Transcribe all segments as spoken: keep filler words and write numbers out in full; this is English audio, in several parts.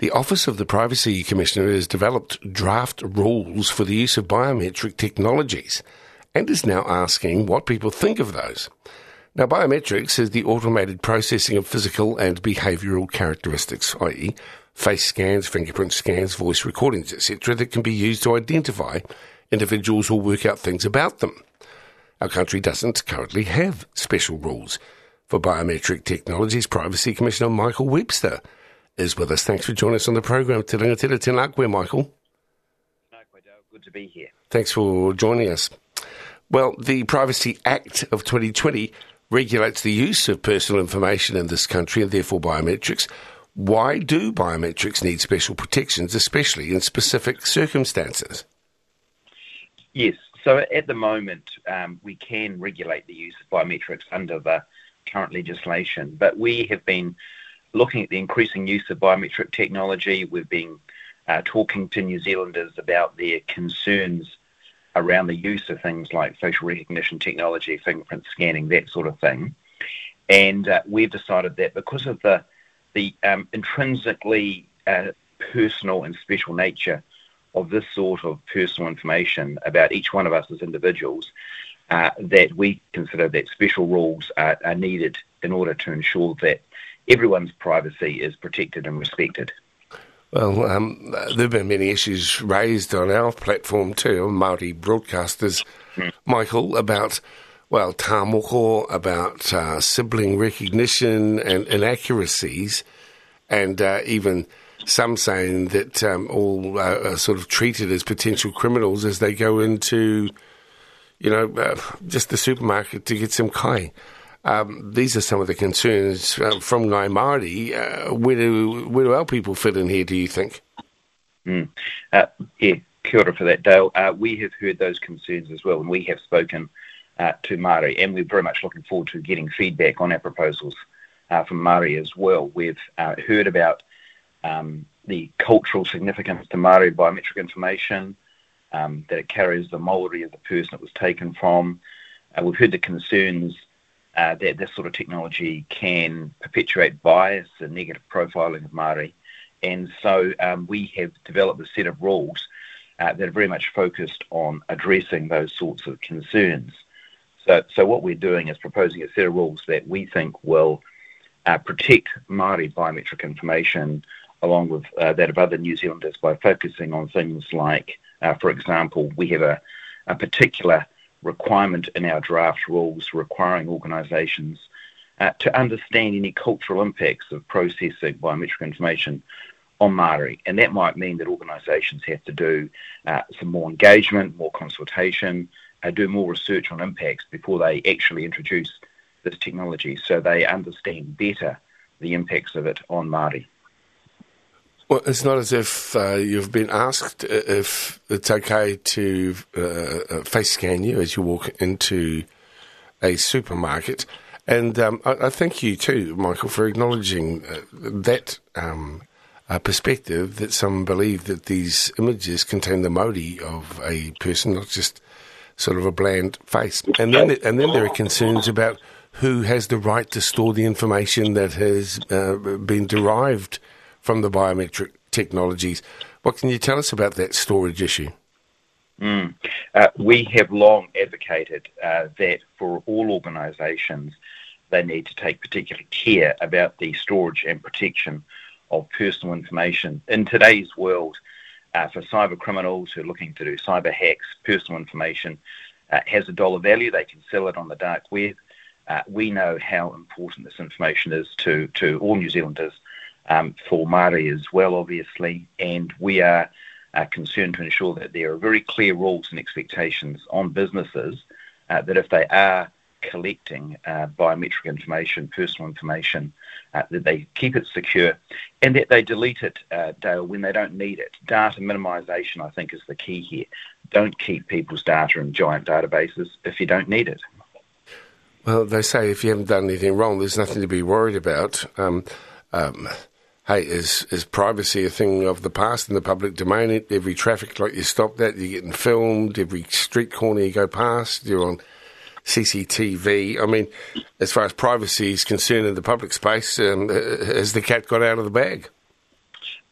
The Office of the Privacy Commissioner has developed draft rules for the use of biometric technologies and is now asking what people think of those. Now, biometrics is the automated processing of physical and behavioural characteristics, that is face scans, fingerprint scans, voice recordings, et cetera, that can be used to identify individuals or work out things about them. Our country doesn't currently have special rules for biometric technologies. Privacy Commissioner Michael Webster is with us. Thanks for joining us on the program. Te rangatira tēnā koe, Michael. No, good to be here. Thanks for joining us. Well, the Privacy Act of twenty twenty regulates the use of personal information in this country and therefore biometrics. Why do biometrics need special protections, especially in specific circumstances? Yes, so at the moment um, we can regulate the use of biometrics under the current legislation, but we have been looking at the increasing use of biometric technology. We've been uh, talking to New Zealanders about their concerns around the use of things like facial recognition technology, fingerprint scanning, that sort of thing. And uh, we've decided that because of the the um, intrinsically uh, personal and special nature of this sort of personal information about each one of us as individuals, uh, that we consider that special rules are, are needed in order to ensure that everyone's privacy is protected and respected. Well, um, there have been many issues raised on our platform too, Māori broadcasters, mm. Michael, about, well, tā moko, about uh, sibling recognition and inaccuracies, and uh, even some saying that um, all uh, are sort of treated as potential criminals as they go into, you know, uh, just the supermarket to get some kai. Um, these are some of the concerns uh, from Ngai Māori. Uh, where do where do our people fit in here, do you think? Mm. Uh, yeah, kia ora for that, Dale. Uh, we have heard those concerns as well, and we have spoken uh, to Māori, and we're very much looking forward to getting feedback on our proposals uh, from Māori as well. We've uh, heard about um, the cultural significance to Māori biometric information, um, that it carries the mauri of the person it was taken from. Uh, we've heard the concerns Uh, that this sort of technology can perpetuate bias and negative profiling of Māori. And so um, we have developed a set of rules uh, that are very much focused on addressing those sorts of concerns. So, so what we're doing is proposing a set of rules that we think will uh, protect Māori biometric information along with uh, that of other New Zealanders by focusing on things like, uh, for example, we have a, a particular requirement in our draft rules requiring organisations uh, to understand any cultural impacts of processing biometric information on Māori. And that might mean that organisations have to do uh, some more engagement, more consultation, uh, do more research on impacts before they actually introduce this technology so they understand better the impacts of it on Māori. Well, it's not as if uh, you've been asked if it's okay to uh, face scan you as you walk into a supermarket. And um, I, I thank you too, Michael, for acknowledging uh, that um, uh, perspective that some believe that these images contain the mauri of a person, not just sort of a bland face. And then, and then there are concerns about who has the right to store the information that has uh, been derived from the biometric technologies. What can you tell us about that storage issue? Mm. Uh, we have long advocated uh, that for all organisations, they need to take particular care about the storage and protection of personal information. In today's world, uh, for cyber criminals who are looking to do cyber hacks, personal information uh, has a dollar value. They can sell it on the dark web. Uh, we know how important this information is to, to all New Zealanders, Um, for Māori as well, obviously, and we are uh, concerned to ensure that there are very clear rules and expectations on businesses uh, that if they are collecting uh, biometric information, personal information, uh, that they keep it secure and that they delete it, uh, Dale, when they don't need it. Data minimisation, I think, is the key here. Don't keep people's data in giant databases if you don't need it. Well, they say if you haven't done anything wrong, there's nothing to be worried about. Um, um, hey, is is privacy a thing of the past in the public domain? Every traffic light you stop at, you're getting filmed. Every street corner you go past, you're on C C T V. I mean, as far as privacy is concerned in the public space, um, has the cat got out of the bag?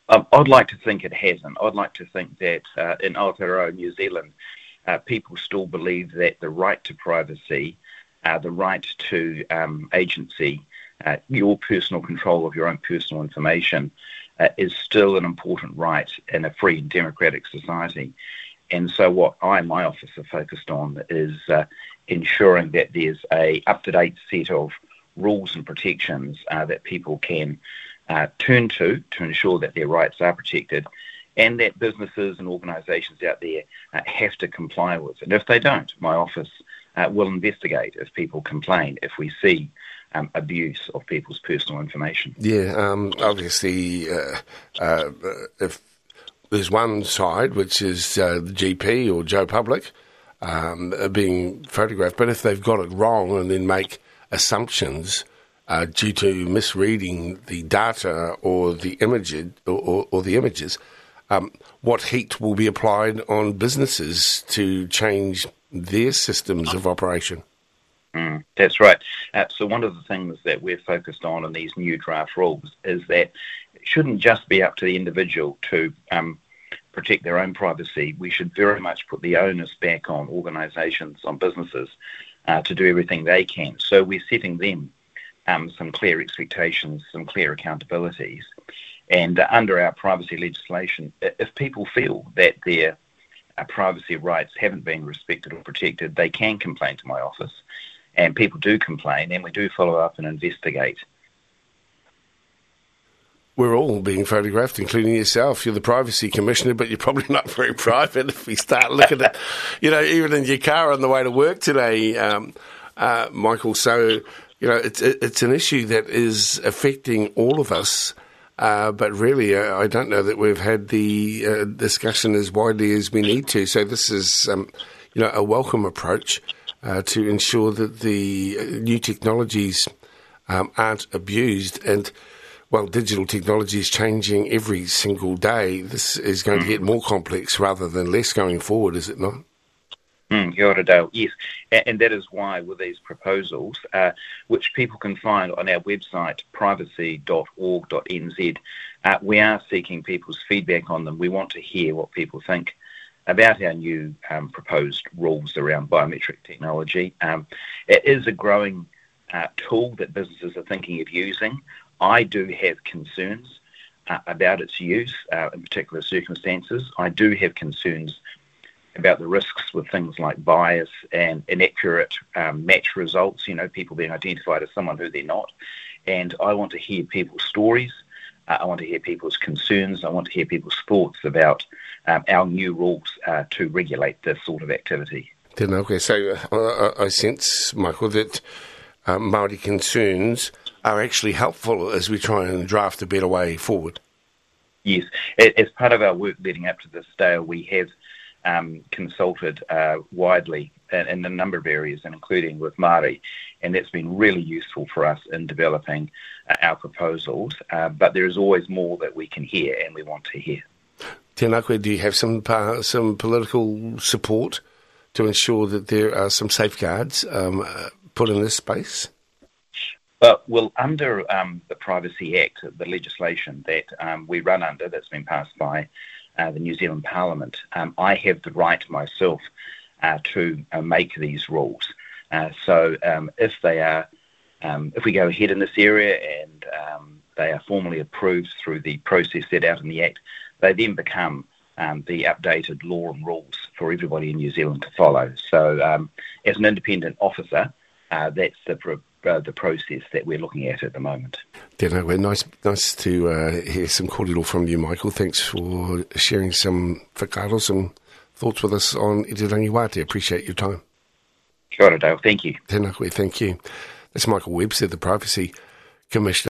Um, I'd like to think it hasn't. I'd like to think that uh, in Aotearoa, New Zealand, uh, people still believe that the right to privacy, uh, the right to um, agency, uh, your personal control of your own personal information uh, is still an important right in a free and democratic society. And so what I and my office are focused on is uh, ensuring that there's a up-to-date set of rules and protections uh, that people can uh, turn to to ensure that their rights are protected, and that businesses and organisations out there uh, have to comply with. And if they don't, my office uh, will investigate if people complain, if we see um, abuse of people's personal information. Yeah, um, obviously, uh, uh, if there's one side, which is uh, the G P or Joe Public, um, being photographed, but if they've got it wrong and then make assumptions uh, due to misreading the data or the image or, or, or the images, um, what heat will be applied on businesses to change their systems of operation? Mm, that's right. Uh, so one of the things that we're focused on in these new draft rules is that it shouldn't just be up to the individual to um, protect their own privacy. We should very much put the onus back on organisations, on businesses, uh, to do everything they can. So we're setting them um, some clear expectations, some clear accountabilities. And uh, under our privacy legislation, if people feel that their uh, privacy rights haven't been respected or protected, they can complain to my office. And people do complain, and we do follow up and investigate. We're all being photographed, including yourself. You're the Privacy Commissioner, but you're probably not very private if we start looking at, you know, even in your car on the way to work today, um, uh, Michael. So, you know, it's it's an issue that is affecting all of us, uh, but really uh, I don't know that we've had the uh, discussion as widely as we need to. So this is, um, you know, a welcome approach uh, to ensure that the new technologies um, aren't abused. And well, digital technology is changing every single day. This is going mm. to get more complex rather than less going forward, is it not? Mm, Kia ora, Dale. Yes, and, and that is why with these proposals, uh, which people can find on our website, privacy dot org dot n z, uh, we are seeking people's feedback on them. We want to hear what people think about our new um, proposed rules around biometric technology. Um, it is a growing uh, tool that businesses are thinking of using. I do have concerns uh, about its use uh, in particular circumstances. I do have concerns about the risks with things like bias and inaccurate um, match results, you know, people being identified as someone who they're not. And I want to hear people's stories. Uh, I want to hear people's concerns. I want to hear people's thoughts about um, our new rules uh, to regulate this sort of activity. Okay, so uh, I sense, Michael, that uh, Māori concerns are actually helpful as we try and draft a better way forward. Yes. As part of our work leading up to this day, we have um, consulted uh, widely in, in a number of areas, and including with Māori, and that's been really useful for us in developing uh, our proposals. Uh, but there is always more that we can hear and we want to hear. Tēnā koe, do you have some, uh, some political support to ensure that there are some safeguards um, uh, put in this space? Uh, well, under um, the Privacy Act, the legislation that um, we run under, that's been passed by uh, the New Zealand Parliament, um, I have the right myself uh, to uh, make these rules. Uh, so um, if they are, um, if we go ahead in this area and um, they are formally approved through the process set out in the Act, they then become um, the updated law and rules for everybody in New Zealand to follow. So um, as an independent officer, uh, that's the pro- Uh, the process that we're looking at at the moment. Tēnā koe, nice, nice to uh, hear some kōrero from you, Michael. Thanks for sharing some whakaaro, some thoughts with us on Irirangi Wātea. Appreciate your time. Kia ora, Dale. Thank you. Tēnā koe, thank you. That's Michael Webster, the Privacy Commissioner.